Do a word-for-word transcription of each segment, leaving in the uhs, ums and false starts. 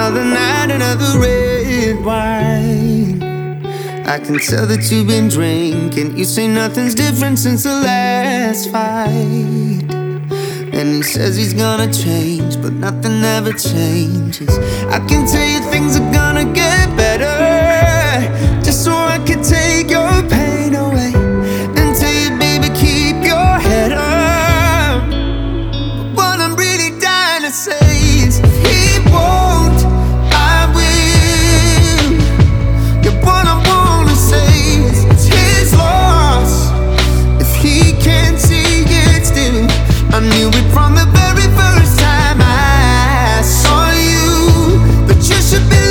Another night, another red wine. I can tell that you've been drinking. You say nothing's different since the last fight. And he says he's gonna change, but nothing ever changes. I can tell you things are gonna get better, just so I can take your pain away and tell you, baby, keep your head up. But what I'm really dying to say is, if he won't, I will. Yeah, what I wanna say is, it's his loss. If he can't see it still, I knew it from the very first time I saw you, that you should be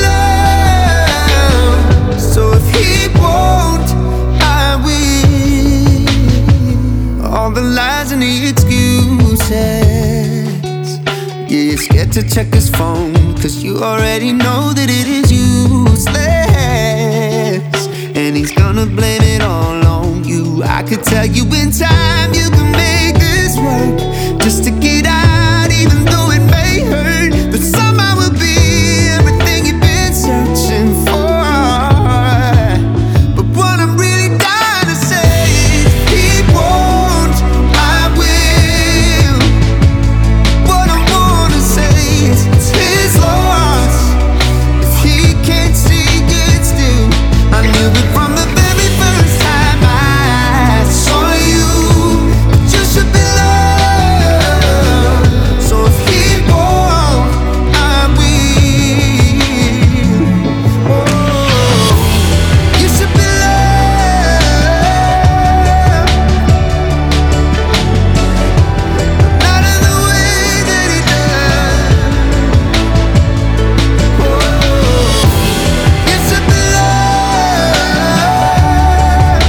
loved. So if he won't, I will. All the lies and the excuses. Yeah, you're scared to check his phone, cause you already know that it is useless. And he's gonna blame it all on you. I could tell you in time you can make this work, just to get out, even though it may hurt. But somehow we'll be everything you've been searching for. But what I'm really dying to say is, if he won't, I will. What I wanna say is, it's his loss. If he can't see it still, I knew it from the very first time I saw you, that you should be loved. So if he won't, I will. Oh, you should be loved, not in the way that he does. Oh, you should be loved,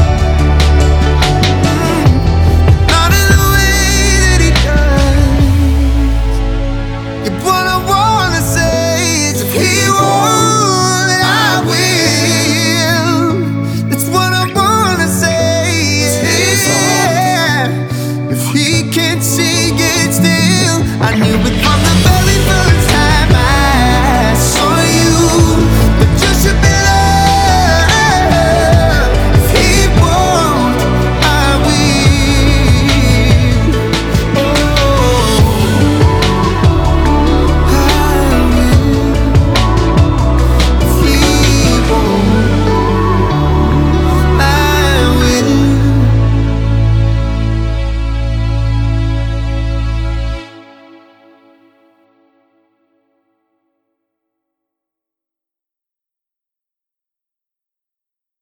not in the way that he does. Yeah, what I wanna say is, if he won't, I will. That's what I wanna say. Yeah. If he can't see it still, I knew